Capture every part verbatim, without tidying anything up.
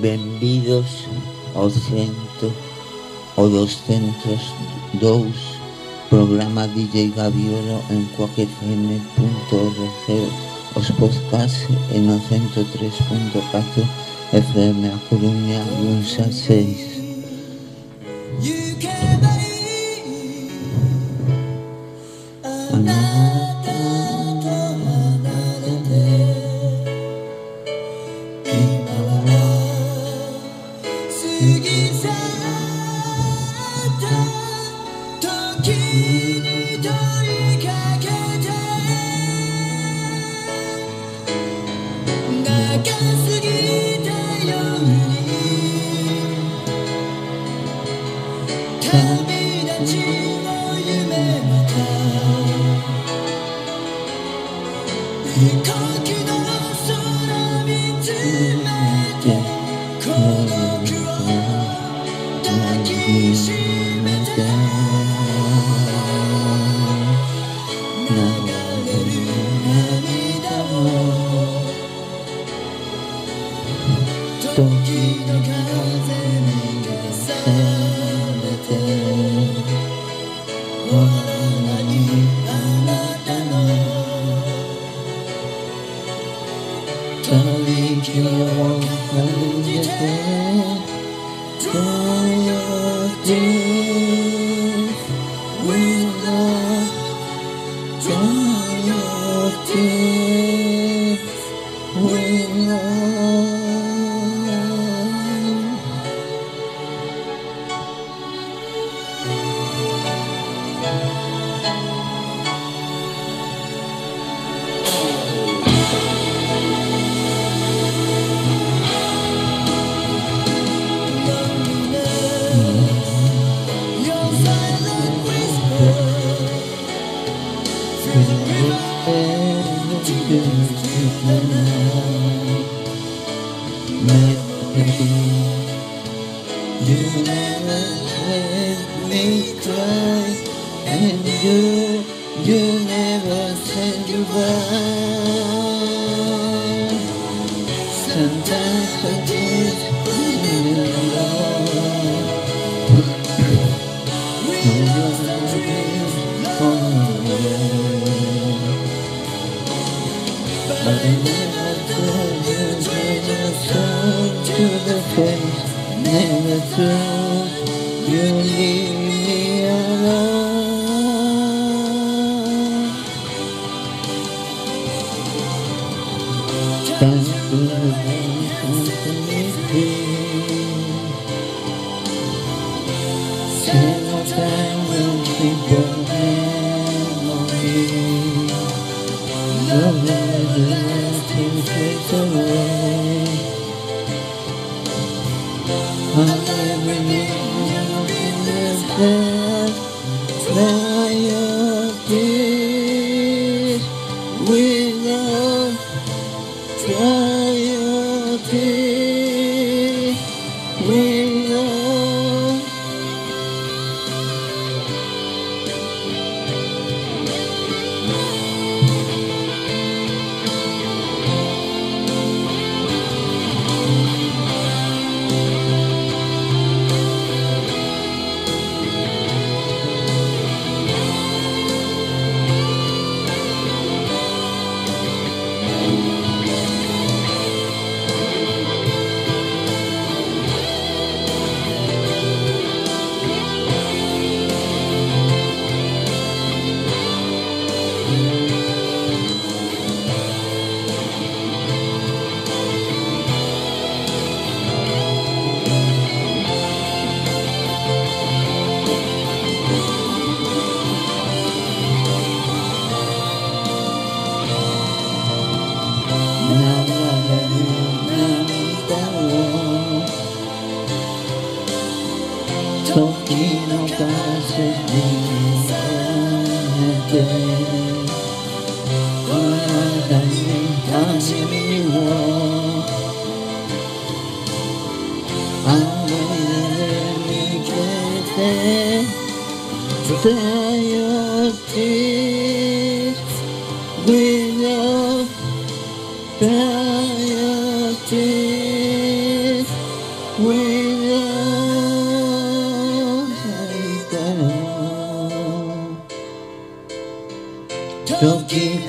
Benvidos ao cento o doscientos dous programa D J Gaviolo en quack f m punto org, os podcasts en o ciento tres punto catro F M A Coruña, luns a seis.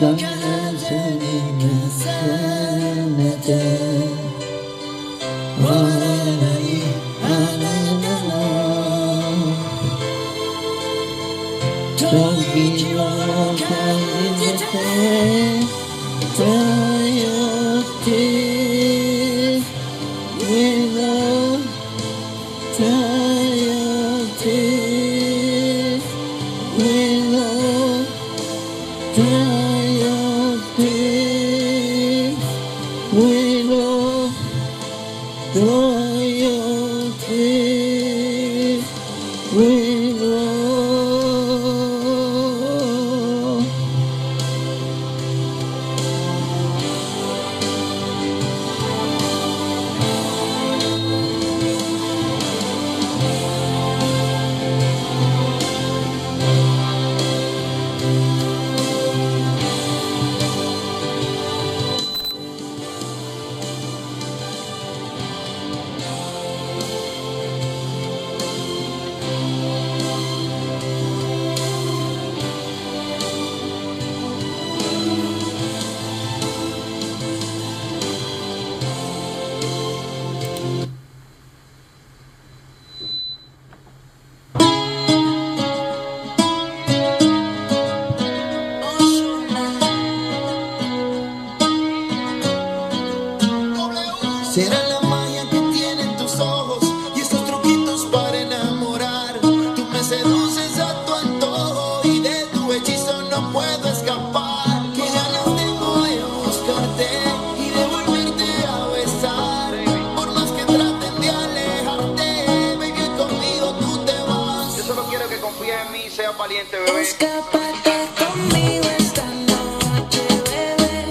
Será la magia que tienen tus ojos y esos truquitos para enamorar. Tú me seduces a tu antojo y de tu hechizo no puedo escapar. Qué ganas tengo de buscarte y de volverte a besar. Por más que traten de alejarte, baby, conmigo tú te vas. Yo solo quiero que confíes en mí y seas valiente, bebé. Escápate conmigo esta noche, bebé.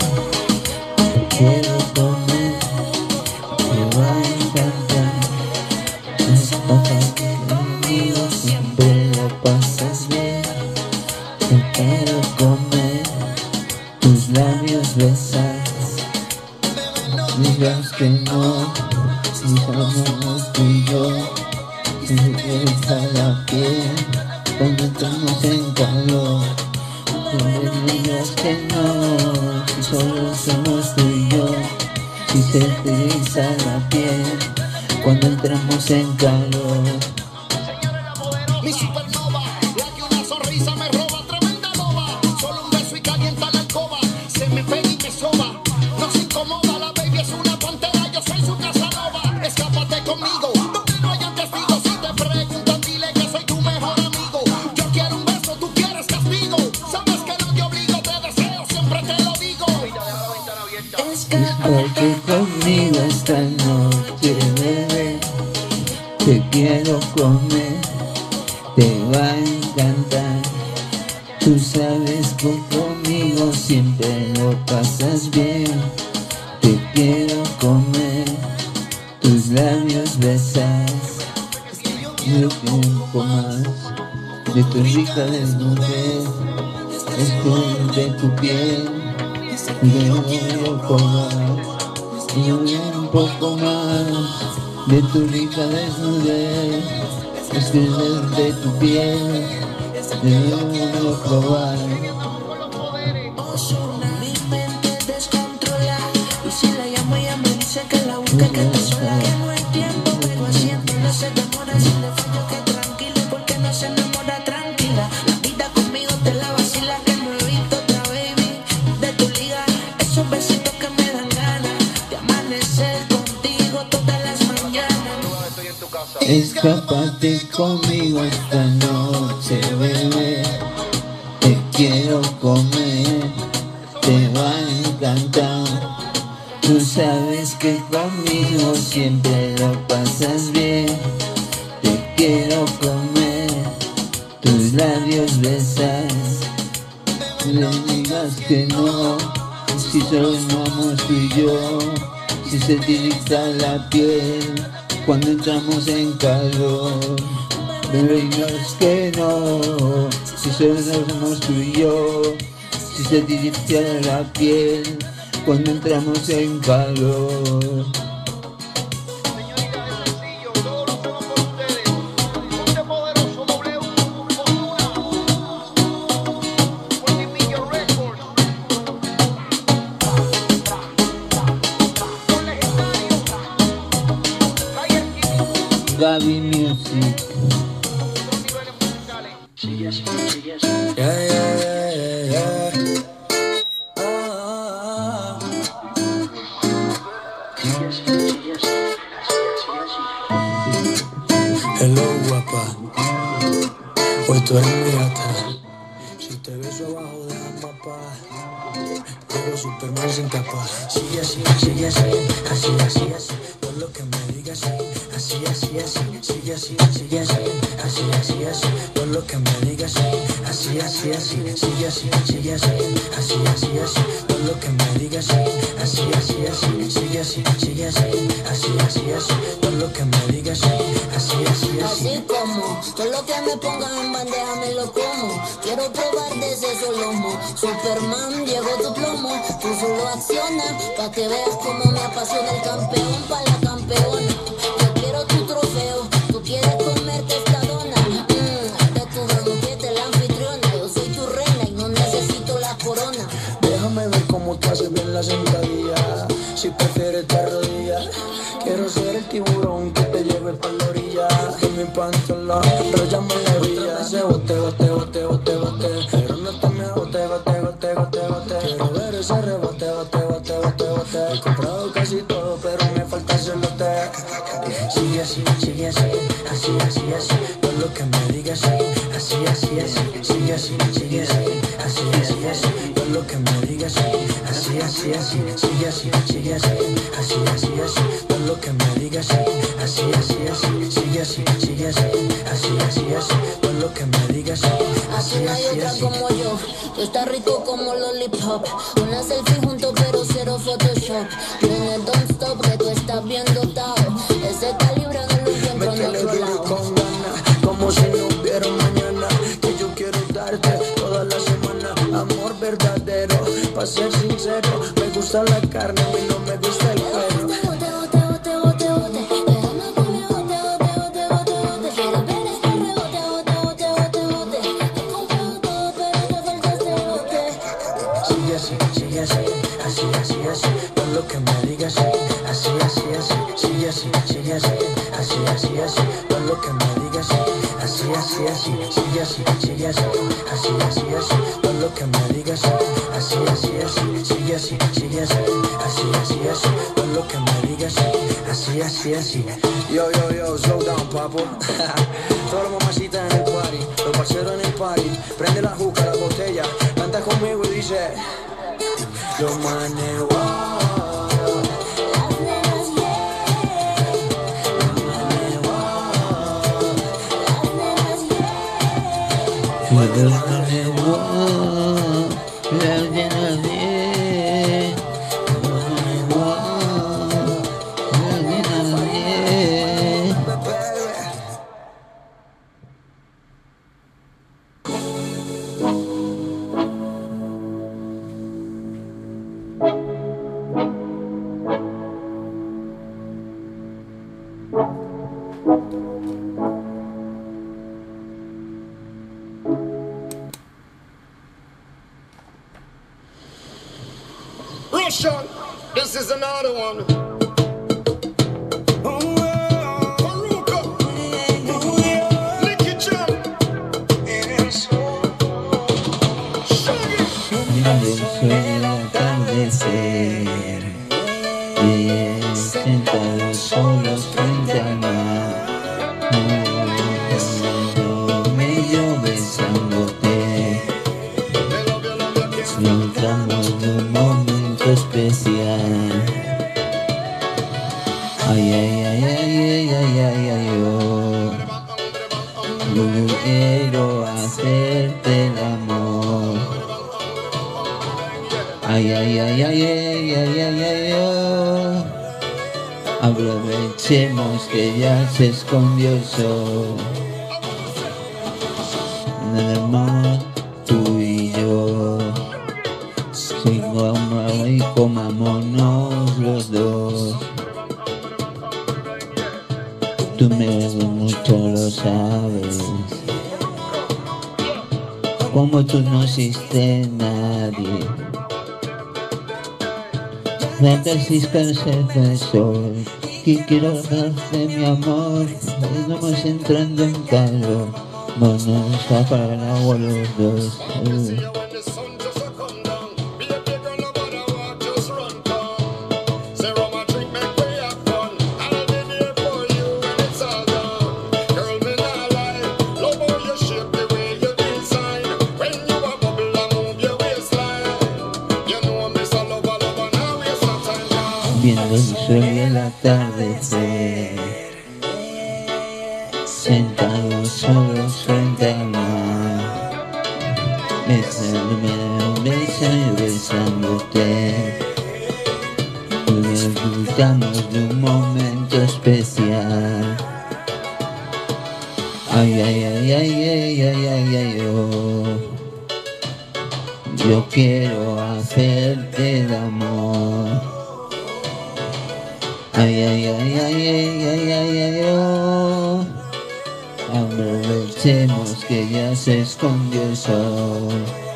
Quiero comer, te va a encantar. Escápate conmigo, siempre lo pasas bien. Te quiero comer, tus labios besar. Digas que no, si somos tú y yo. Si me quieres a la piel, cuando estamos en calor. No me digas que no, si solo somos tú y yo. Si se te eriza la piel, cuando entramos en calor. Mi supernova, la que una sonrisa me roba, tremenda loba. Solo un beso y calienta la alcoba, se me pega y me soba. No se incomoda, la baby es una pantera, yo soy su casanova. Escápate conmigo, donde no hayan testigos. Si te preguntan, dile que soy tu mejor amigo. Yo quiero un beso, tú quieres castigo. Sabes que no te obligo, te deseo, siempre te lo digo. Mira, deja la ventana abierta. Escápate conmigo esta noche, bebé. Te quiero comer, te va a encantar. Tú sabes que conmigo siempre lo pasas bien. Te quiero comer, tus labios besar. Yo quiero un poco más de tu rica desnudez, es de tu piel. Quiero probar y un poco más de tu rica desnudez, es que de tu piel debo probar. Mi mente descontrola y si la llamo ella me dice que la busque, que está sola. Ya no hay tiempo, pero asiento, no se demora. Si le fallo que tranquila, porque no se enamora tranquila. La vida conmigo te la vacila, que no he visto otra baby de tu liga. Esos besitos que me dan ganas de amanecer contigo todas las mañanas. Estoy en tu casa. Escápate conmigo esta noche, bebé. Te quiero comer, te va a encantar. Tú sabes que conmigo siempre lo pasas bien. Te quiero comer, tus labios besar. No le digas que no, si solo vamos tú y yo. Si se te eriza la piel, cuando entramos en calor. No le digas que no, si solo somos tú y yo. Si se te eriza la piel, cuando entramos en calor. Señorita de sencillo, todos lo hacemos por ustedes. Ponte poderoso, W, Fortuna. Multimillion Records. Gaby Music. Sigue así, sigue así. Yeah, yeah, yeah, yeah. Ah, Sigue así, sigue así. Así, así, así. hello, guapa. Hoy tú eres mi gata. Si te beso abajo de la mapa, llego Superman sin capa. Sigue así, sigue así, así, así, así. Por lo que me digas, así, así, así. Sigue así, sigue así, así, así, así. Por lo que me digas, así, así, así. Sigue así, sigue así, así, así, así. Por lo que me digas, así, así, así. Sigue así, sigue así, así, así, así. Por lo que me digas, así, así, así. Así como todo lo que me pongan en bandeja me lo como. Quiero probar de ese solomo. Superman, llegó tu plomo. Tú solo acciona pa' que veas cómo me apasiona el campeón pa' la campeona. Yo quiero tu trofeo. Tú quieres comerte esta dona. Mmm, de tu banquete la anfitriona. Yo soy tu reina y no necesito la corona. Déjame ver cómo tú haces bien la sentadilla. Si prefieres te arrodillas. Quiero ser el tiburón que te lleve pa' la orilla. De mi pantalón, enrollame la orilla. Ese bote, bote, bote, bote, bote. Pero no te me bote, bote, bote, bote, bote. Quiero ver ese rebote, bote, bote, bote, bote. He comprado casi todo, pero me falta el celote. Sigue así, sigue así, así, así, así. Por lo que me digas, así, así, así. Sigue así, sigue así, así, así, así. Por lo que me digas, así, así, así. Sigue así, sigue así, así, así, así. Por lo que me digas, así, así, así. Sigue así, sigue así, así, así, así. Por lo que me digas, Así así, no hay así, otra así. como yo. Tú estás rico como lollipop. Una selfie juntos pero cero Photoshop. Nene, don't stop que tú estás bien dotado. Ese calibre no lo encuentro en Métele otro duro y lado. con ganas, como si no hubiera un mañana. Que yo quiero darte toda la semana. Amor verdadero, pa' ser sincero. Me gusta la carne, a mí no me gusta el cuero. Bote, bote, bote, bote, bote. Déjame que me bote, bote, bote, bote, bote. Quiero ver este rebote, bote, bote, bote, bote. He comprado todo pero me falta este bote. Sigue así, sigue así, así, así, así. Por lo que me digas, así, así, así. Sigue así, sigue así, así, así, así. Por lo que me digas, así, así, así. Sigue así, sigue así, así, así, así. Por lo que me digas, así, así, así. Sigue así, sigue así, así, así, así. Por lo que me digas, así, así, así. Yo, yo, yo, slow down, papo. Todas las mamacitas en el party, los parceros en el party. Prende la juca, la botella, canta conmigo y dice: los manes, wow. Las nenas, yeah. Los manes, wow. Las nenas, yeah. Puedo poner wow, la llena de wow, la llena de. Russian, this is another one. Baruka, Licky Jam, Shaggy. Donde suele atardecer, y sentados solos frente al mar, no, medio besándote, disfrutamos de un momento especial. Ay, ay, ay, ay, ay, ay, ay, ay, oh. Yo quiero hacerte el amor. Ay, ay, ay, ay, ay, ay, ay, ay, oh. Aprovechemos que ya se escondió el sol. En el amor, tú y yo. Sigo amor y comámonos los dos. Tú me ves mucho, lo sabes. Como tú no existe nadie. Me decís que el sol que quiero darte mi amor. Estamos entrando en calor. Vámonos a parar el agua los dos. Uh. Viendo el sol y el atardecer, sentados solos frente al mar, besándome, besando, besándote, disfrutamos de un momento especial. Ay, ay, ay, ay, ay, ay, ay, ay, oh. Yo quiero hacerte el amor. Ay, ay, ay, ay, ay, ay, ay, ay, oh. Aprovechemos que ya se escondió el sol.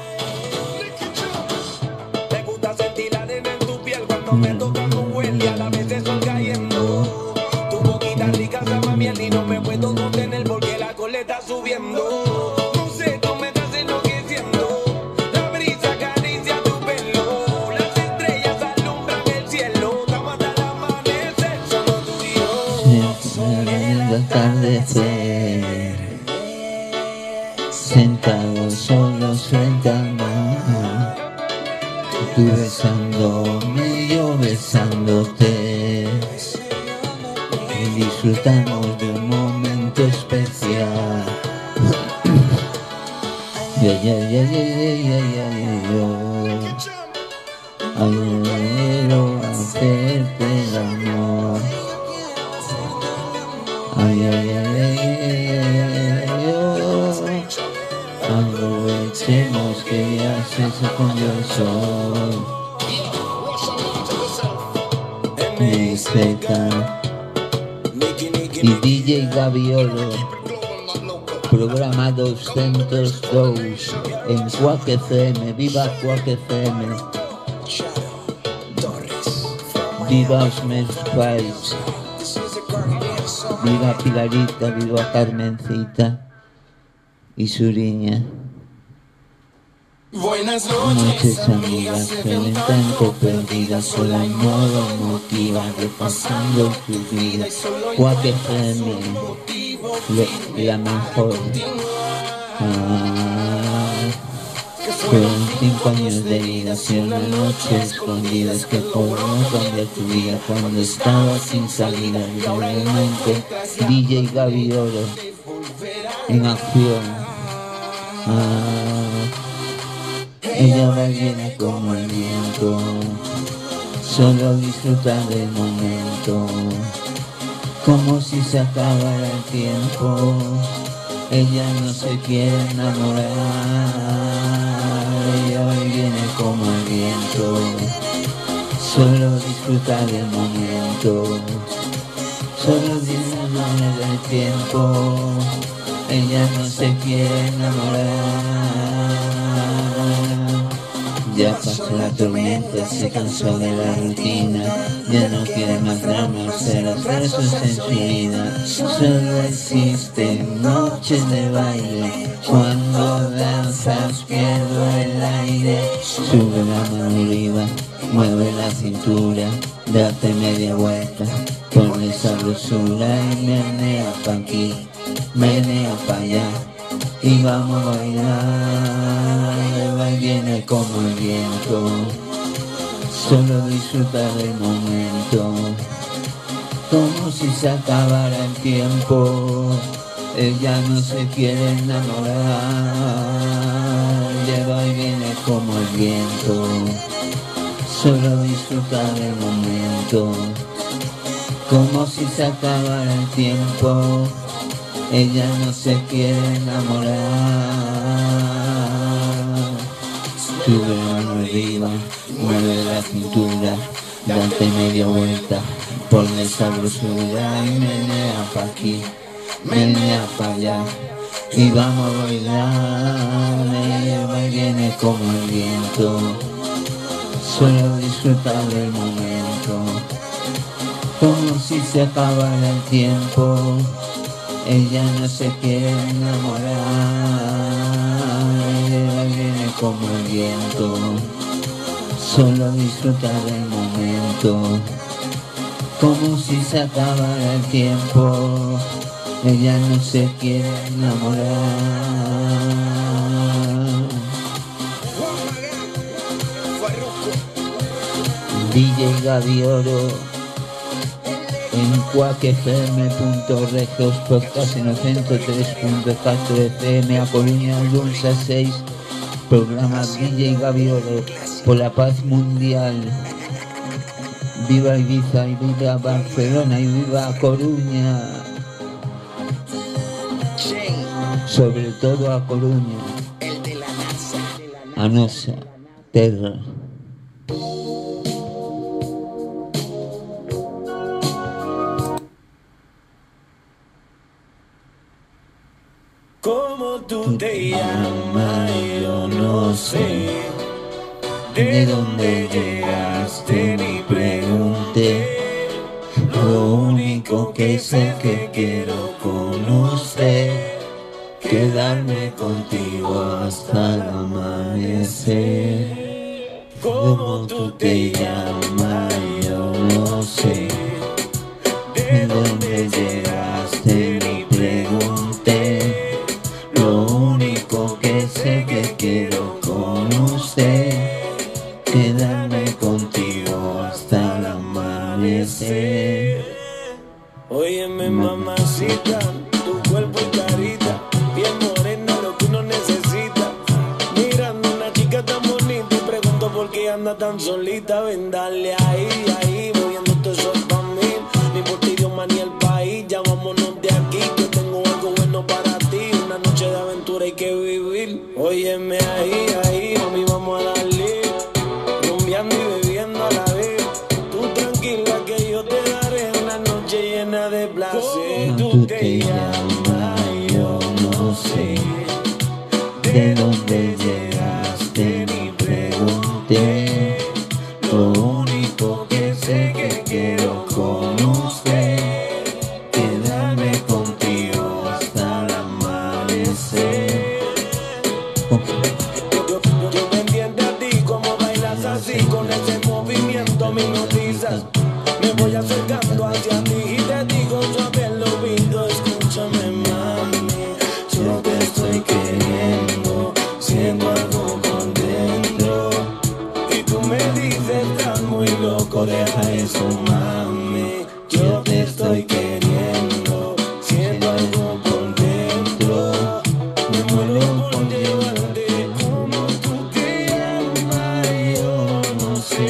Me gusta sentir la arena en tu piel cuando me toca tu huele y a la vez el sol cayendo. Tu boquita rica sabe a miel y no me puedo contener porque la cola está subiendo. No sé, tú me estás enloqueciendo. La brisa acaricia tu pelo. Las estrellas alumbran el cielo. Estamos hasta el amanecer, solo tú y yo. El atardecer, sentados solos frente al mar, tú besándome, yo besándote, y disfrutamos de un momento especial. Ay, ay, ay, ay, ay, ay, ay, ay, ay, quiero hacerte el amor. Ay, ay, ay, ay, ay, ay, ay, oh. Aprovechemos que ya se escondió el sol. M Z y D J Gaviolo, programa doscientos dos en Quack F M. Viva Quack F M. Viva Osmer Spice. Viva Pilarita, viva Carmencita y Suriña. Buenas Noches amigas, tanto perdidas, sola y modo motiva, repasando tus vidas. Quack F M, la mejor. Ah, fueron cinco años de vida y una noche escondidas que podemos cambiar tu vida cuando estabas sin salida. Realmente D J Gaviolo en acción. Ah, ella va y viene como el viento, solo disfruta del momento, como si se acabara el tiempo. Ella no se quiere enamorar, ella va y viene como el viento, solo disfruta del momento, solo disfruta del tiempo. Ella no se quiere enamorar. Ya pasó la tormenta, se cansó de la rutina, ya no quiere más drama, ceros versos en su vida. Solo existen noches de baile, cuando danzas pierdo el aire. Sube la mano arriba, mueve la cintura, date media vuelta, pon esa dulzura y menea pa' aquí, menea pa' allá. Y vamos a bailar, va y viene como el viento, solo disfruta del momento, como si se acabara el tiempo. Ella no se quiere enamorar, va y viene como el viento, solo disfruta del momento, como si se acabara el tiempo. Ella no se quiere enamorar. Sube la mano arriba, mueve la cintura, date media vuelta, ponle esa brusura y menea pa' aquí, menea pa' allá. Y vamos a bailar, ella va y viene como el viento, solo disfruta del momento, como si se acabara el tiempo. Ella no se quiere enamorar, ella viene como el viento, solo disfruta del momento, como si se acabara el tiempo. Ella no se quiere enamorar. D J Gavioro en cuac f m punto regios, podcast en el ciento tres punto cuatro F M, a Coruña, lunes a seis, programa D J Gavioro por la paz mundial. Viva Ibiza y viva Barcelona y viva Coruña, sobre todo a Coruña, a nosa terra. ¿Cómo tú te llamas? Yo no sé. ¿De dónde llegaste? Ni pregunté. Lo único que sé que quiero con usted, quedarme contigo hasta el amanecer. ¿Cómo tú te llamas? Yo no sé. ¿De dónde llegaste? Ni pregunté. Lo único que sé que quiero con usted, quedarme contigo hasta el amanecer. Óyeme, mamacita, tu cuerpo y carita, piel morena, lo que uno necesita. Mirando una chica tan bonita y pregunto por qué anda tan solita. Ven, dale ahí, ahí, moviéndote eso pa' mí. Ni por ti, Dios, ni el país, ya vámonos de aquí, que tengo algo bueno para ti. Una noche de aventura hay que vivir. Óyeme ahí, ahí, mami, vamos a darle. Rumbeando y bebiendo a la vez. Tú tranquila que yo te daré una noche llena de placer. Tú te llamas, yo no sé. ¿De dónde llegaste? Ni pregunté. Lo único que sé que quiero con usted, quedarme contigo hasta el amanecer. Yo, yo, yo pendiente a ti, como bailas así, con ese movimiento me hipnotizas. Me voy acercando hacia ti y te digo suave al oído, escúchame, mami. Yo te estoy queriendo, siento algo por dentro. Y tú me dices, estás muy loco, deja eso, mami. Yo te estoy queriendo, siento algo por dentro. Me muero por llevarte. Como tú te llamas, yo no sé.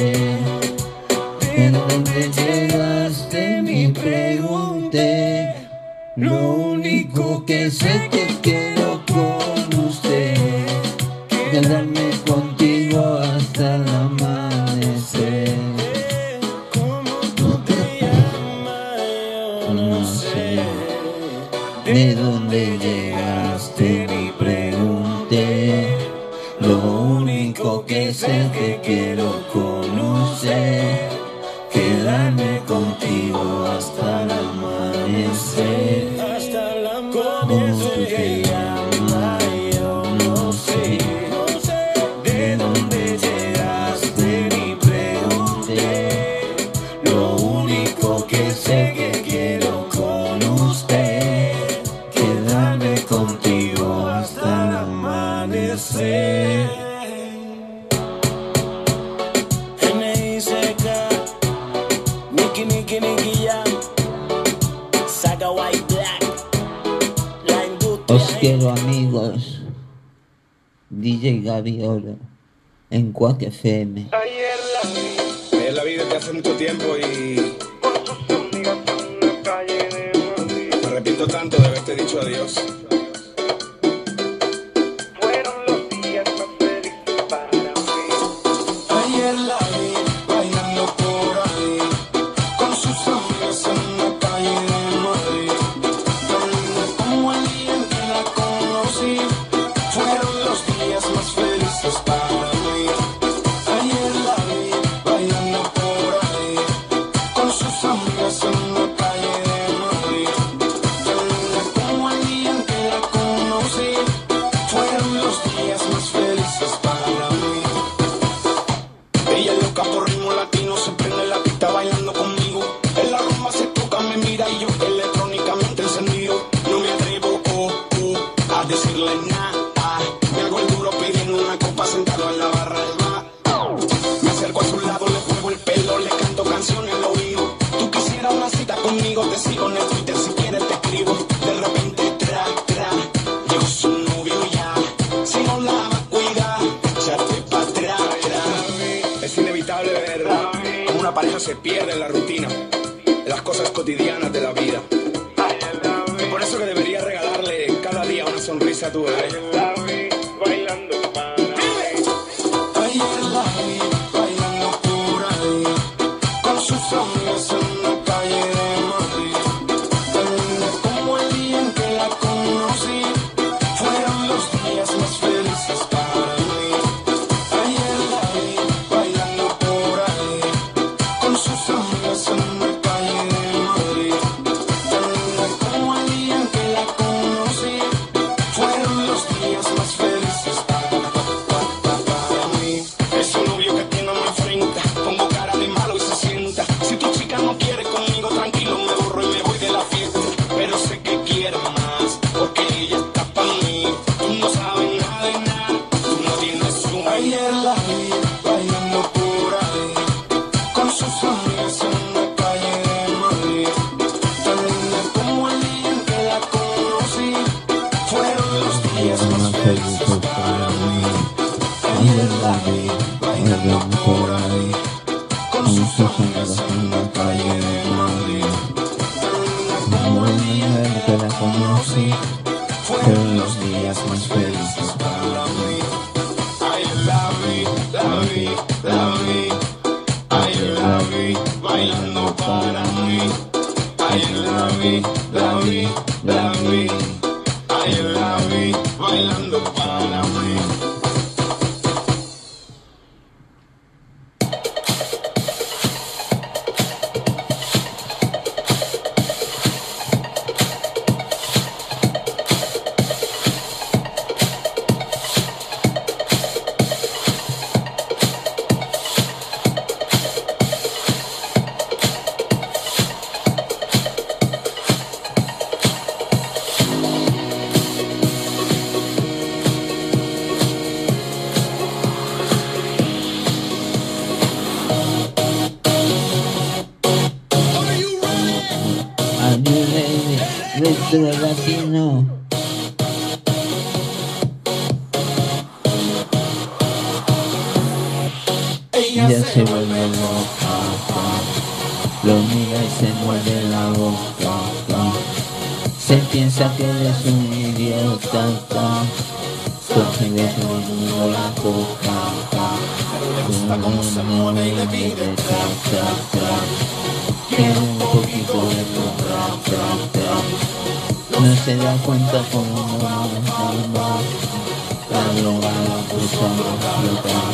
¿De dónde llegaste? Ni pregunté. Lo único que sé que quiero con usted, quedarme contigo hasta el amanecer. ¿Cómo tú te llamas? Yo no sé. ¿De dónde llegaste? Ni pregunté. Lo único que sé que quiero con usted, quedarme contigo hasta el amanecer. Hasta el amanecer. ¿Cómo tú te llamas? Yo no sé. ¿De dónde llegaste? Ni pregunté. Lo único que sé que quiero con usted, quedarme contigo hasta el amanecer. N I C K, Nicky, Nicky, Nicky Jam, Saga White Black, la industria. Os quiero, amigos. D J Gavioro en cuac F M. Ayer la vi Ayer la vi desde hace mucho tiempo y con sus amigas en la calle de Madrid. me arrepiento tanto de haberte dicho adiós. Fueron los días más felices para mí. Ayer la vi bailando por ahí, con sus amigas en la calle de Madrid. Tan linda como el día en que la conocí, fueron los días más felices para mí. Ayer la vi bailando por ahí, con sus amigas en Como una pareja se pierde en la rutina, en las cosas cotidianas de la vida. Es por eso que deberías regalarle cada día una sonrisa a tu bebé. Bailando para Ayer la vi bailando por ahí, con sus amigas en la calle de Madrid. Tan linda como el día en que la conocí, fueron los días más felices para mí. Ayer la vi bailando por ahí, con sus amigas en la calle de Madrid. Tan linda como el día en que la conocí, fueron los días más felices para mí. Ese novio que tiene me enfrenta, pongo cara de malo y se sienta. Si tu chica no quiere conmigo, tranquilo, me borro y me voy de la fiesta. Pero sé que quiere más, porque ella está para mí. Tú no sabes nada de nada, tú no tienes un... Ayer la vi bailando por ahí, con sus amigas en la calle de Madrid. Tan linda como el día en que la conocí, fueron los días más felices para mí. Ayer la vi bailando por ahí, con sus amigas en la calle de Madrid. Tan linda como el día en que la conocí, fueron los días más felices para mí. Ayer la vi, la vi, la vi. Ayer la vi bailando para mí. Ayer la vi, la vi, la vi. Ayer la vi bailando para mí. Retro latino. Ya se vuelve loca, lo mira y se muerde la boca. Se piensa que eres un idiota, porque le mundo la toca. Le gusta cómo se mueve y le pide tra, tra, tra. Quiere un poquito de tu tra, tra, tra. No se da cuenta como no va a la droga la puso a explotar.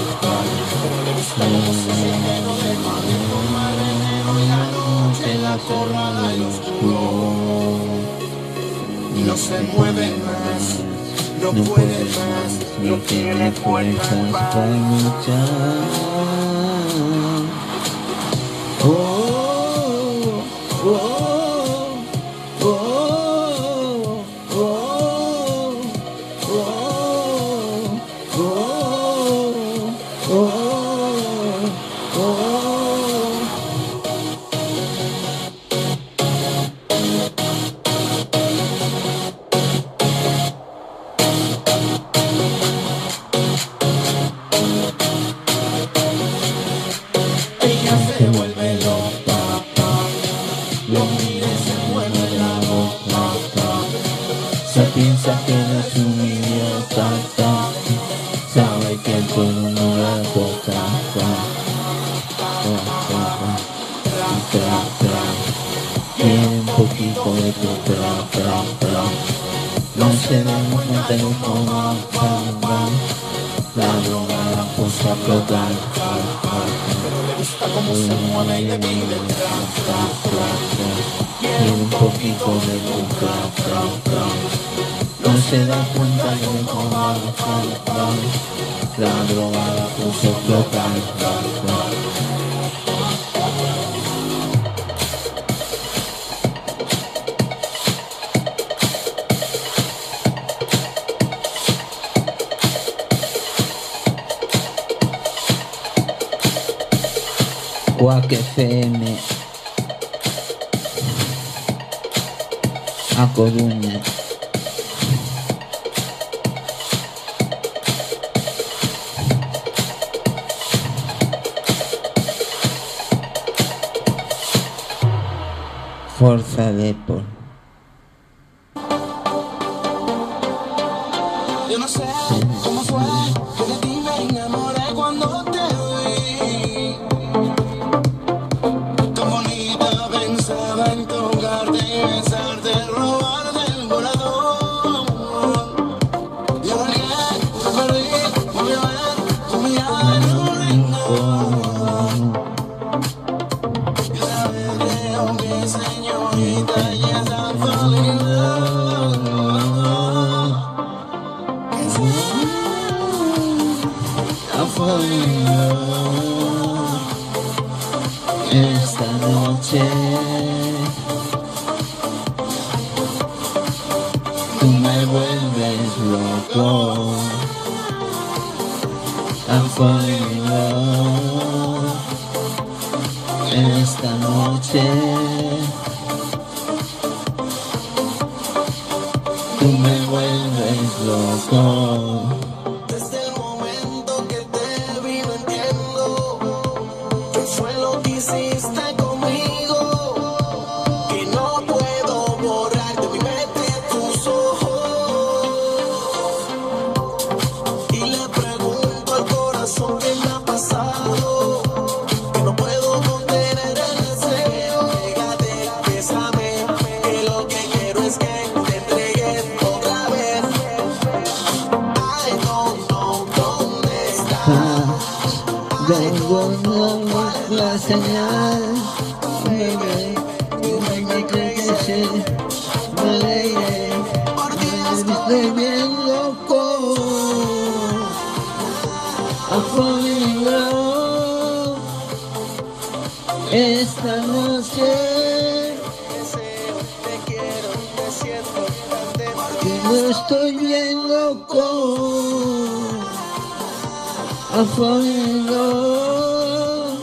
Se la zorra del oscuro. No se mueve más, no puede más, no tiene fuerzas para luchar. Oh, oh, oh, oh, oh, oh, oh, oh. se vuelve loca, lo mira y se muerde la boca, se piensa que eres un idiota, sabe que el pueblo no la toca, quiere un poquito de tu tra, tra, tra. No se dan cuenta de cómo acabar, la droga la puso a explotar. le gusta cómo se mueve y le pide tra, tra, tra. Quiere un poquito de tu tra, tra, tra. No se da cuenta de cómo acabar, la droga la puso a explotar. Quack F M a Coruña. Forza Depor. Yo no sé cómo fue que de ti me enamoré cuando te vi. Tan bonita, pensaba en tocarte y besarte, robarte el corazón. Y ahora que te perdí, volví a ver tu mirada en un rincón. Y otra vez creo que señorita, yes, I'm falling in love. I'm falling in love. Esta noche tú me vuelves loco. I'm falling in love. Esta noche tú me vuelves loco. Desde el momento que te vi no entiendo qué fue lo que hiciste conmigo, que no puedo borrar de mi mente tus ojos. Y le pregunto al corazón qué me ha pasado, que no puedo contener el deseo. Pégate, bésame, que lo que quiero es que te entregues otra vez. Ay, no, no, ¿dónde estás? Vengo no la señal, baby, y me crece, me alegré, estoy bien loco. I'm falling in love. Esta noche deseo, te quiero, te siento tan dentro. que no estoy bien loco. I'm falling in love.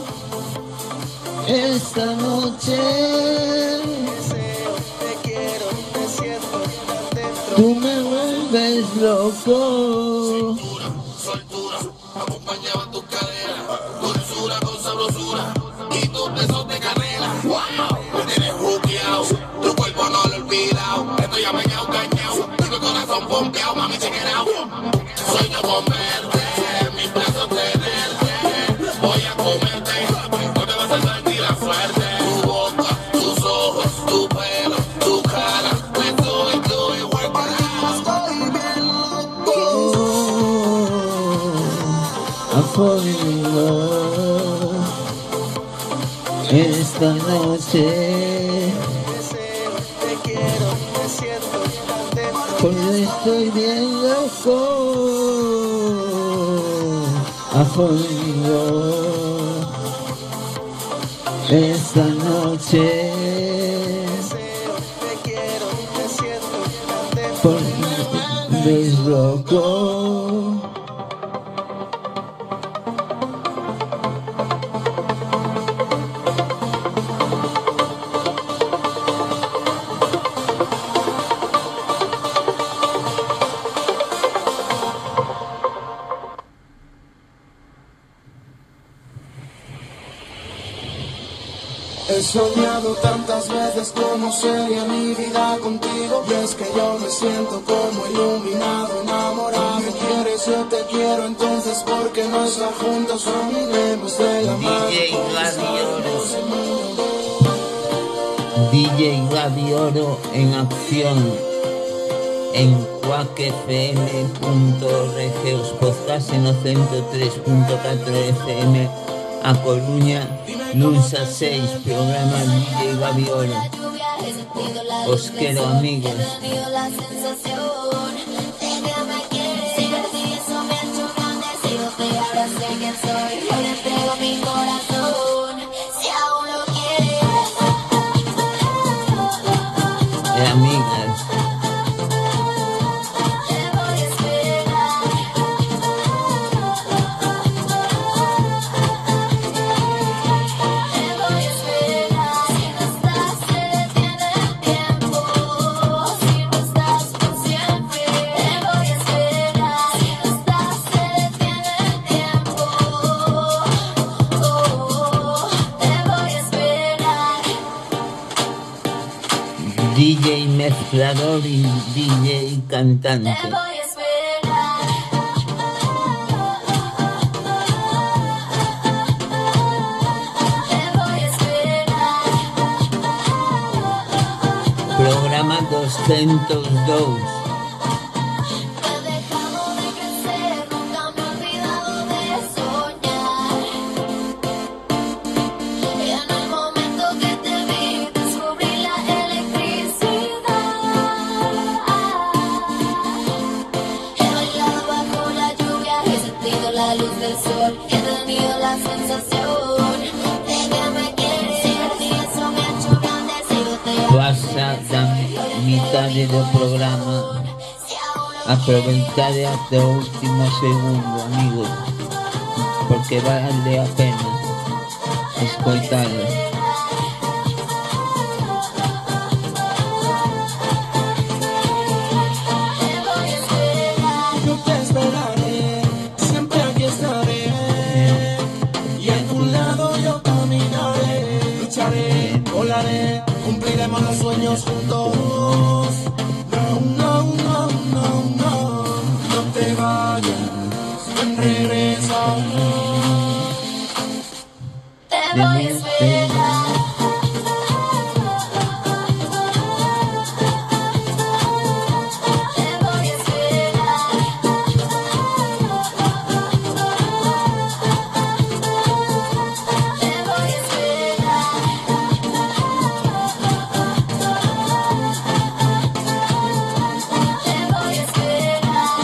Esta noche Deseo, te quiero, te siento tan dentro. tú me vuelves loco. Soltura, acompañaba tus caderas, dulzura con sabrosura y tus besos de canela. Wow, me tienes juqueado, tu cuerpo no lo he olvidado. Estoy amañado, cañado, tengo el corazón pompeado, mami, check it out. Sueño con verte, mis brazos tenerte, voy a comerte, no te vas a salvar ni la suerte. Tu boca, tus ojos, tu pelo, tu cara, me estoy, estoy working out. Estoy bien loco. I'm falling in love. Esta noche Deseo, te quiero, te siento tan dentro. porque estoy bien loco. I'm falling in love. Esta noche Deseo, te quiero, te siento tan dentro. porque me ves loco. He soñado tantas veces cómo sería mi vida contigo. Y es que yo me siento como iluminado, enamorado. Me quieres, yo te quiero, entonces ¿por qué no estar juntos? Olvidemos de la mano. D J Gavioro. D J Gavioro en acción en quack f m punto org, os podcast en o ciento tres punto catro F M a Coruña, lunes a seis, programa D J Gavioro. Os quiero, amigos. Eh, amigas. D J mezclador y D J cantante. Te voy a esperar. Te voy a esperar. Programa doscientos dos. Te dejamos de crecer, nunca me he olvidado de soñar. Y en el momento que te vi, descubrí la electricidad. He bailado bajo la lluvia, he sentido la luz del sol, he tenido la sensación de que me quieres. Y eso me ha hecho grande, sigo te Pasa la mitad del programa. Aprovechar hasta el último segundo, amigos, porque vale la pena escucharlo. Yo te esperaré, siempre aquí estaré. Y a tu lado yo caminaré, lucharé, volaré, cumpliremos los sueños juntos. No, no, no, no, no, no te vayas, ven, regresa. Te voy a esperar. Te voy a esperar. Te voy a esperar. Te voy a esperar.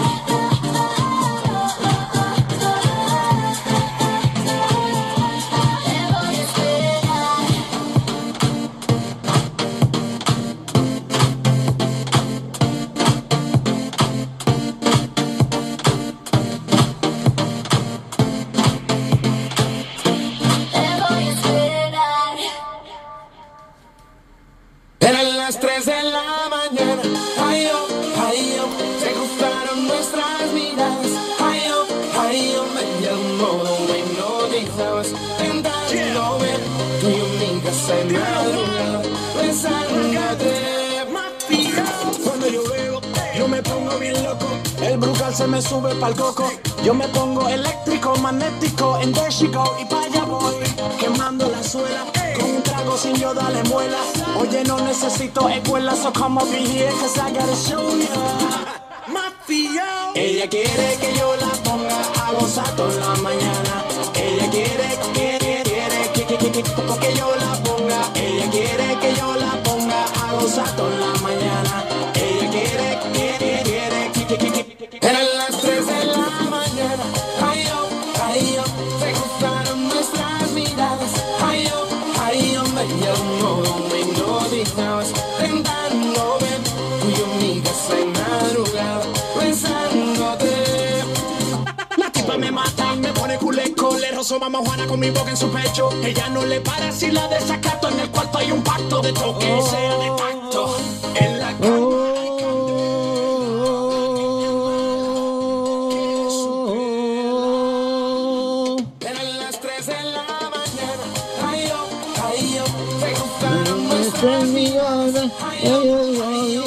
Te voy a esperar. Te voy a esperar. Eran las tres de la mañana, ay oh, ay oh, se cruzaron nuestras miradas, ay oh, ay oh, me llamó, me hipnotizabas, tentando ver tu y mi casa en madrugada, besándote, Mafia. Cuando yo veo, yo me pongo bien loco, el brugal se me sube pa'l coco, yo me pongo eléctrico, magnético, and there she go, y pa' allá voy, quemando la suela, con un trago sin yo darle muela. Oye, no necesito escuela, so come over here, cause I gotta show ya. Mafia. Ella quiere que yo la ponga a gozar toda la mañana. Ella quiere, quiere, quiere, que, que, que, que, que yo la ponga. Ella quiere que yo la ponga a gozar toda la mañana. Ella quiere, quiere, quiere, que, que, que, que, que. Eran las tres de la mañana. Ay, oh, ay, oh, se cruzaron nuestras miradas. Ay, oh, ay, oh, me llamó, me hipnotizabas, tentándome, tú y yo mi casa en madrugada, besándote. La tipa me mata y me pone culeco, le rozo mamá Juana con mi boca en su pecho. Ella no le para si la desacato, en el cuarto hay un pacto de toque, sea de tacto, en la cama. Eran las tres de la mañana, ay oh, ay oh, se cruzaron nuestras miradas, ay oh, ay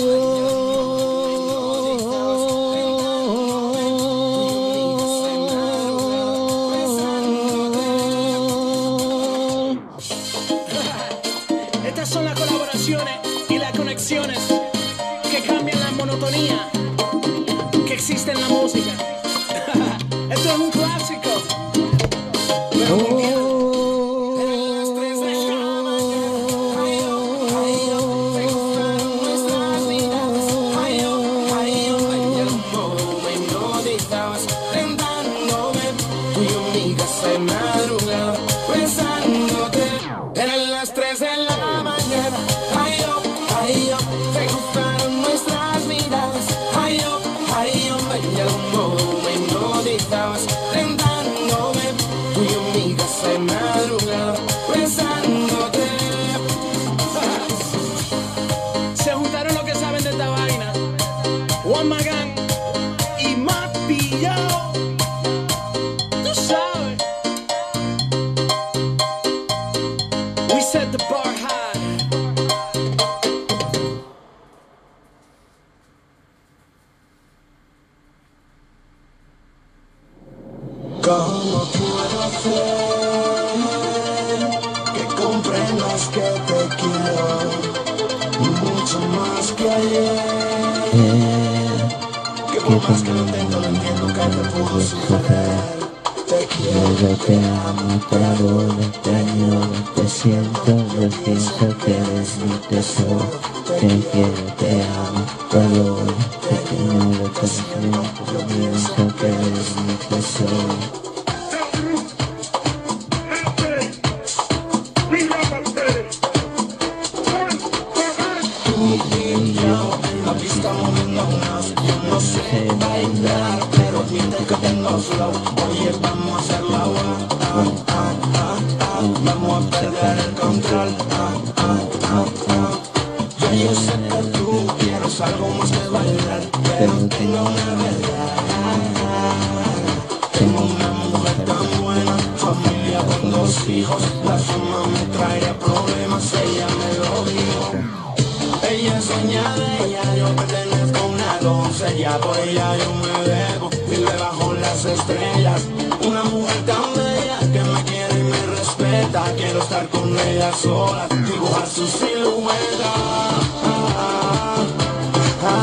oh. Estas son las colaboraciones y las conexiones que cambian la monotonía que existe en la música. Esto es un clásico. Pero mundial. Eran las tres de la mañana. Ay, oh, ay, oh, se cruzaron nuestras miradas. Ay, oh, ay, oh, me llamó, me hipnotizabas, tentándome, tú y yo mi casa en madrugada, besándote. Eran las tres de la mañana. Ay, oh, ay, oh, se cruzaron nuestras miradas. Ay, oh, ay, oh, me llamó, me hipnotizabas, tentándome, tú y yo mi casa en madrugada, besándote. Se juntaron los que saben de esta vaina, Juan Magán y Mafia. Tú sabes. We set the bar high. comprendas que te quiero mucho más que ayer. Eh, Que por más que lo intento, no entiendo que te puedo superar. Te quiero, Pero te amo, te adoro, te añoro, te siento, yo pienso que eres mi tesoro. Te quiero, te amo, te adoro, te añoro, te siento, yo pienso que eres mi tesoro. Y yo, aquí estamos viendo unas. Yo no sé bailar, pero siento que tengo flow. Oye, vamos a hacerlo ahora. Ah, ah, ah, ah. Vamos a perder el control. Ah, ah, ah, ah. Yo, yo sé que tú quieres algo más que bailar, pero tengo una verdad. Tengo una mujer tan buena, familia con dos hijos. La fama me traería problemas, ella me lo dijo. Ella es dueña de ella, yo pertenezco a una doncella. Por ella yo me dejo, vive bajo las estrellas. Una mujer tan bella que me quiere y me respeta. Quiero estar con ella sola, dibujar su silueta. Ah, ah, ah,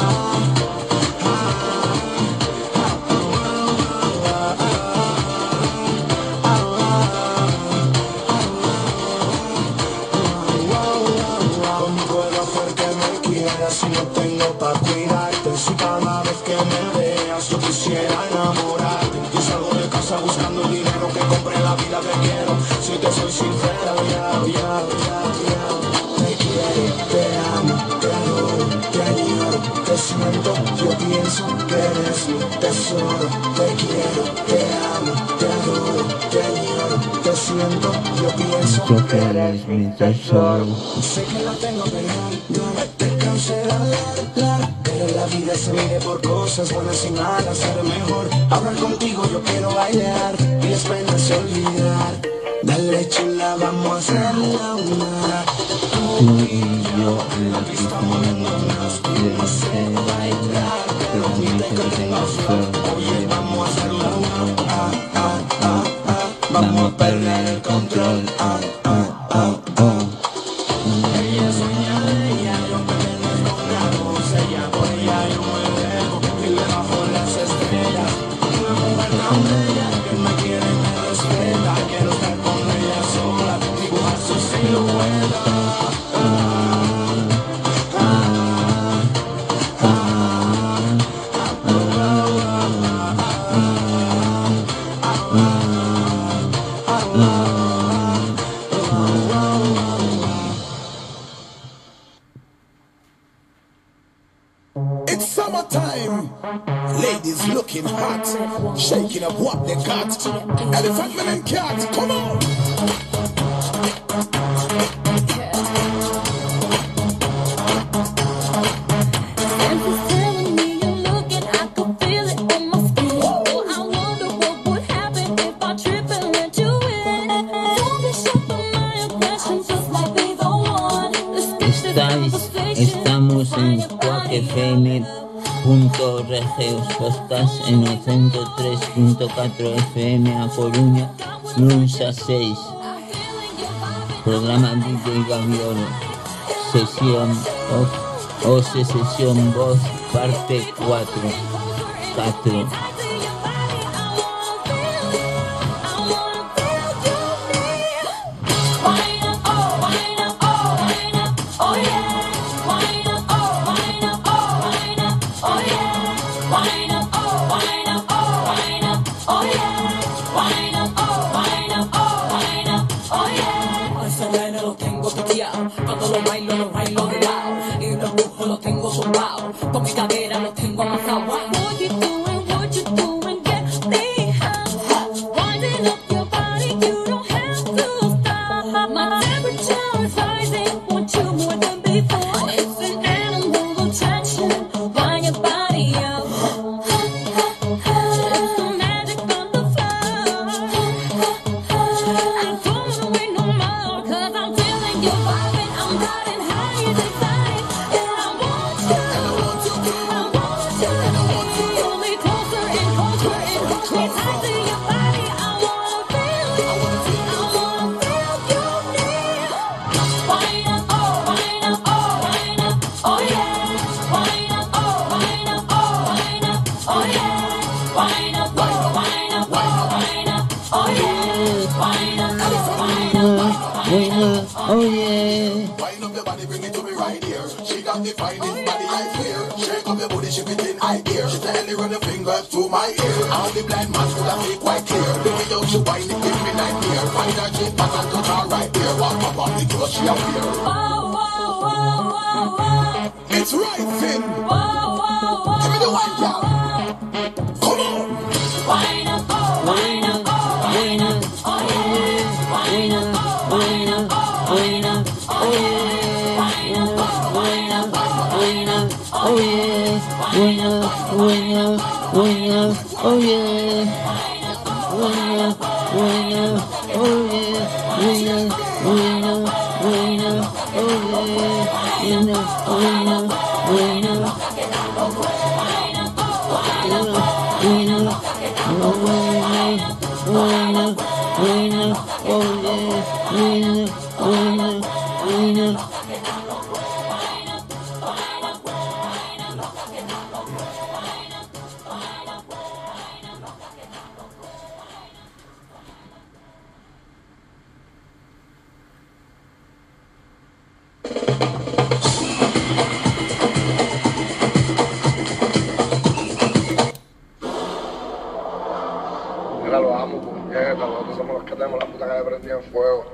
si no tengo pa' cuidarte, si cada vez que me veas yo quisiera enamorarte. Yo salgo de casa buscando el dinero que compre la vida que quiero. Si te soy sincera, ya, ya, ya, ya. Te quiero, te amo, te adoro, te añoro, te siento, yo pienso que eres mi tesoro. Te quiero, te amo, te adoro, te añoro, te siento, yo pienso que eres mi tesoro. Sé que la tengo pegada, te cansé de hablar, pero la vida se mide por cosas buenas y malas, ser mejor. Hablar contigo yo quiero bailar y las penas olvidar. Dale chula, vamos a hacerla una. Tú y yo en la pista moviéndonos, yo no sé bailar, pero admito que tengo suerte. Oye, vamos a hacerla una. Ah, ah, ah, ah. Vamos a perder el control. Ah, ah, ah, ah. Ella es dueña de ella, yo pertenezco a una doncella. Por ella yo me dejo, vive bajo las estrellas. Una mujer tan bella que me quiere y me respeta. Quiero estar con ella sola, dibujar su silueta. It's summertime. Ladies looking hot, shaking up what they got. Elephant man and cat, come on. Estáis, estamos en quack f m punto org, os podcast en o ciento tres punto catro F M a Coruña, lunes a seis. Programa D J Gaviolo, sesión off, o sesión voz, parte cuatro. cuatro. Cuando lo bailo, lo bailo de lado. Y los brujos los tengo zumbados. Con mi cadera los tengo amasados. What you doing, what you doing, get me high. Winding up your body, you don't have to stop. My temperature is rising, want you more than before. It's an animal attraction, wind your body up. It's the magic on the floor. I don't wanna wait no more, cause I'm feeling your vibe and I'm riding high. oh yeah. Wind up your body, bring it to me right here. She got the finest body I fear. Shake up your booty, shake it in high gear. She tell you run your fingers to my ear. All the blind man could have made quite clear. The way you she wind it, give me nightmare. Find her cheap back and touch her right there. Walk up on the girl, she up here. It's right, Finn. Give me the wine, girl. Come on. Wind up, wind up, wind up, oh yeah. Wind up, wind up, wind up, oh yeah. Wind up, wind up, wind up, oh yeah. Wind up, wind up, wind up, oh yeah. Wind up, wind up, oh yeah. Wind up, wind up, wind up, oh yeah. Wind up, wind up, wind up. Mira, lo amo, puñeta. Nosotros somos los que tenemos la puta calle prendida en fuego.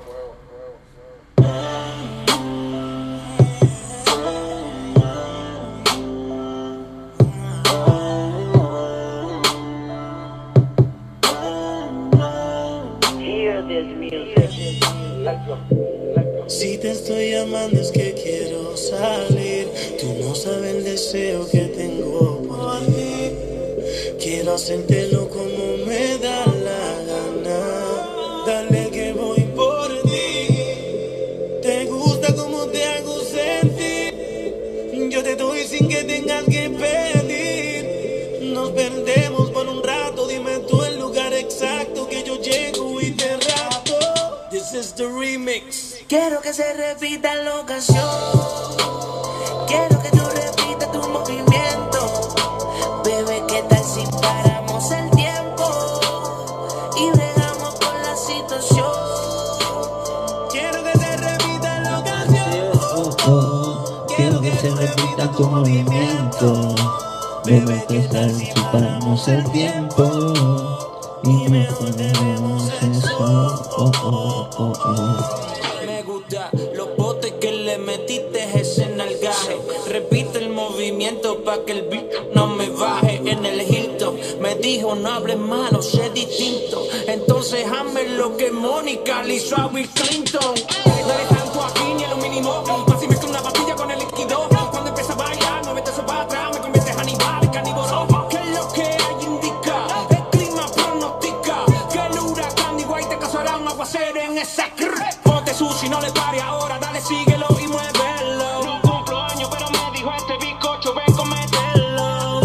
Si te estoy llamando es que quiero salir. Tú no sabes el deseo que tengo por ti. Quiero hacértelo como me da la gana. Dale que voy por ti. Te gusta como te hago sentir. Yo te doy sin que tengas que pedir. Nos perdemos por un rato. Dime tú el lugar exacto que yo llego y te rato. This is the remix. Quiero que se repita la ocasión. Quiero que tú repitas tu movimiento. Bebé, ¿qué tal si paramos el tiempo y bregamos con la situación? Quiero que se repita la ocasión. Quiero que se repita tu movimiento. Bebé, ¿qué tal si paramos el tiempo y mejoramos eso? Oh, oh, oh, oh. Los botes que le metiste ese nalgaje. Repite el movimiento pa' que el bicho no me baje. En el Hilton me dijo no hables malo, sé distinto. Entonces hazme lo que Mónica le hizo a Bill Clinton. Dale tanto aquí ni a lo mínimo. Más si me una pastilla con el líquido. Cuando empieza a bailar, no metes para atrás. Me conviertes a Aníbal y carnívoro. Que es lo que hay indica. El clima pronostica que el huracán igual te causará un aguacero en esa cruz. Si no le pare ahora, dale, síguelo y muévelo. No cumplo años, pero me dijo este bizcocho, ven, comételo.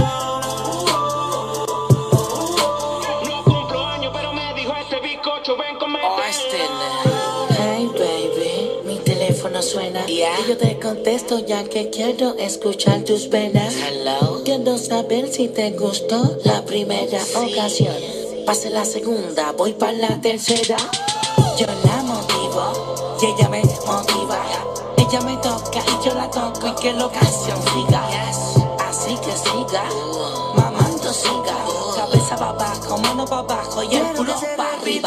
No cumplo años, pero me dijo este bizcocho, ven, comételo. Hey baby, mi teléfono suena. Yeah. Y yo te contesto ya que quiero escuchar tus penas. Hello. Quiero saber si te gustó la primera sí. ocasión. Pase la segunda, voy para la tercera. Yo la motivo y ella me motiva. Ella me toca y yo la toco y que la ocasión siga. Así que siga, mamando siga. Cabeza para abajo, mano para abajo y el culo para arriba.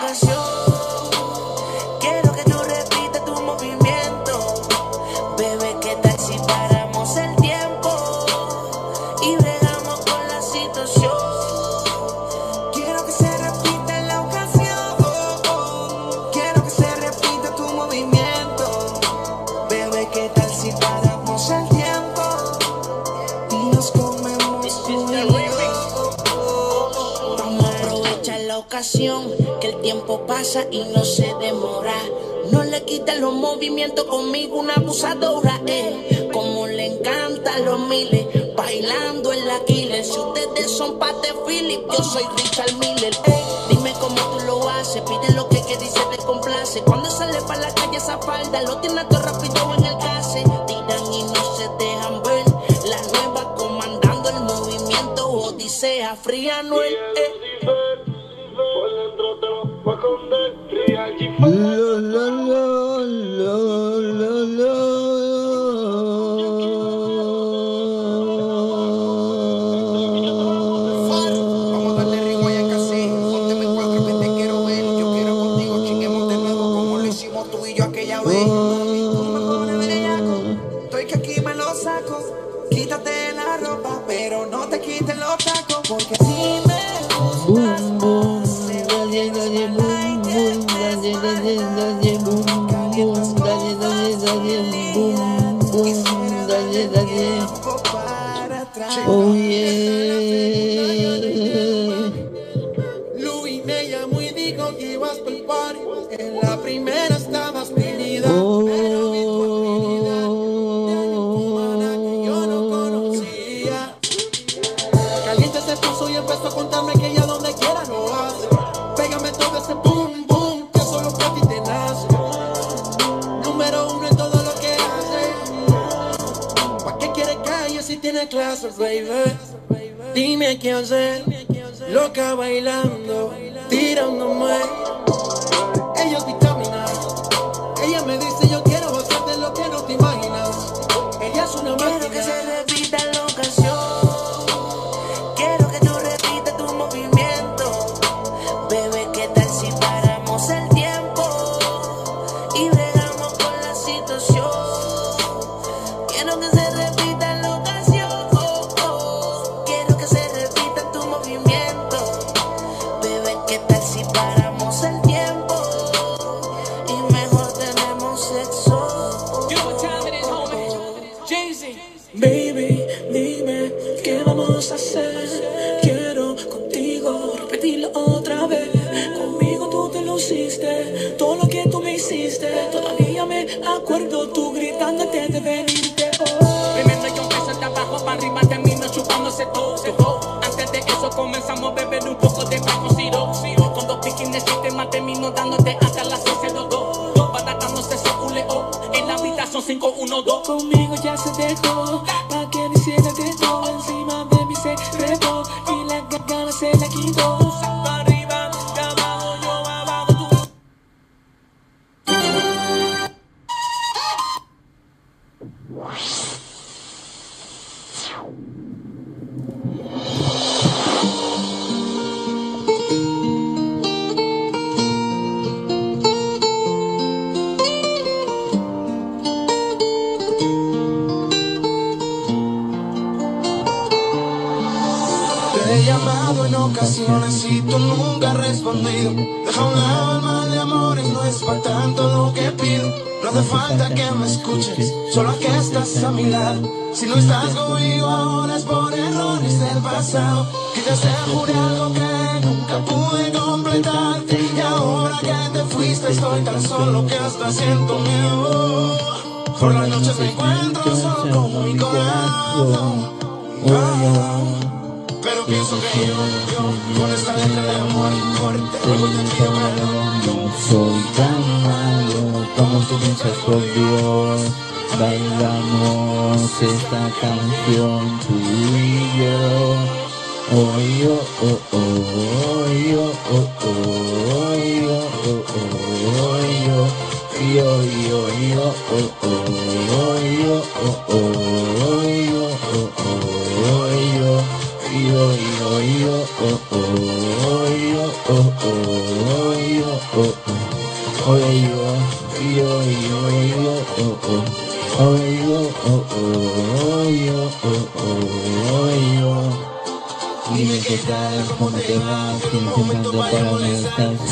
Quiero que tú repitas tu movimiento. Bebé, ¿qué tal si paramos el tiempo y bregamos con la situación? Quiero que se repita la ocasión. Quiero que se repita tu movimiento. Bebé, ¿qué tal si paramos el tiempo y nos comemos tú y yo? Vamos a aprovechar la ocasión, que el tiempo pasa y no se demora. No le quitan los movimientos conmigo, una abusadora, eh. Como le encantan los miles, bailando en la killer. Si ustedes son Pate Philip, yo soy Richard Miller, eh. Dime cómo tú lo haces, pide lo que quieres y se te complace. Cuando sale para la calle esa falda, lo tiene todo rápido en el case. Tiran y no se dejan ver, la nueva comandando el movimiento Odisea Fría Noel, eh. Por dentro te lo voy a esconder. Real G. La, la, la, Vamos a darle ritmo y casi. Pónteme en cuatro que te quiero ver. Yo quiero contigo, chinguemos de nuevo como lo hicimos tú y yo aquella vez. Tú me pones bellaco, estoy que aquí me lo saco. Quítate la ropa, pero no te quites los tacos. Porque si me Boom, boom, dale, dale, boom, boom, dale, dale, dale, boom, boom, dale, dale, dale, boom, boom, dale, dale. Oh yeah. Luis me llamó y dijo que ibas por el party. En la primera estabas perdida. Oh. Pero vi tu habilidad. Humana que yo no conocía. Caliente se puso y empezó a contarme que ella donde quiera lo hace. Pégame todo ese boom, boom, que solo que a ti te nace. Número uno en todo lo que hace. ¿Pa' qué quiere calle si tiene clase, baby? Dime qué hacer, loca bailando, tirándome. Ella es vitamina. Ella me dice yo quiero hacerte lo que no te imaginas. Ella es una Quiero máquina. que se repita la ocasión. Quiero que tú repitas tu movimiento. Bebé, ¿qué tal si paramos el tiempo y bregamos con la situación? Quiero que se repita la ocasión. Quiero que se repita tu movimiento. Bebé, ¿qué tal si paramos el tiempo y mejor tenemos sexo? You know what time it is, homie. Jay-Z. Baby, dime qué vamos a hacer. Quiero contigo repetirlo otra vez. Conmigo tú te luciste, todo lo que tú me hiciste. Todavía me acuerdo tú gritando antes de venirte. Oh. Primero yo empiezo de abajo para arriba, termino chupándose todo, todo. Antes de eso comenzamos a beber un poco de Paco Ciro. Con dos piquines de sistema termino dándote hasta las seis cero dos. Dos batatándose se culeo. En la habitación cinco uno dos. Conmigo ya se dejó, pa' que me hiciera de todo. Encima de mí se repó y la gana se la quitó. Pa' arriba, de abajo, yo abajo, tú. Te he llamado en ocasiones y tú nunca has respondido. Deja a un lado el mal de amores, no es para tanto lo que pido. No hace falta que me escuches, solo que estás a mi lado. Si no estás conmigo ahora es por errores del pasado. Quizás te juré algo que nunca pude completarte. Y ahora que te fuiste estoy tan solo que hasta siento miedo. Por las noches me encuentro solo con mi corazón. Ah, pero pienso que yo, yo, con esta letra de amor y muerte, algo te quiero ver. No soy tan malo como tú piensas, por Dios. Bailamos esta canción tú y yo. Oh yo, oh oh, yo, oh oh, yo, oh oh, yo. Yo, yo, yo, oh oh, yo, oh oh, yo, oh oh, yo. Yo, yo, yo, oh oh, yo, oh oh, yo, oh oh. Oh yo, yo, yo, yo, oh oh. Oh yo, oh oh, yo, oh oh, yo. Dime qué tal, cómo te va, tienes un canto para mí, estás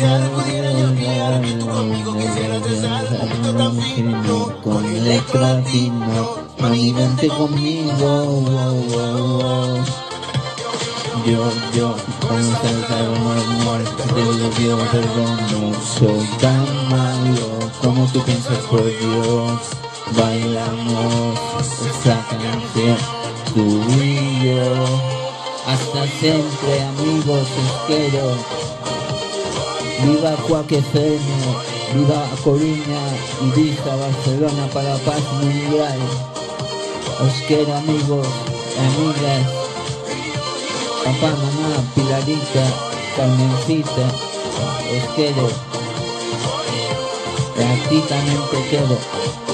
con letra fina, mami vente conmigo, wow, wow, wow. Yo, yo, cuando estás al muerto, te lo pido perdón, no soy tan malo como tú piensas, por Dios. Bailamos esta canción, tú y yo. Hasta siempre, amigos, os quiero. Viva Quack F M, viva Coruña, Ibiza, Barcelona para la paz mundial. Os quiero, amigos, amigas, papá, mamá, Pilarita, Carmencita, os quiero. prácticamente quedo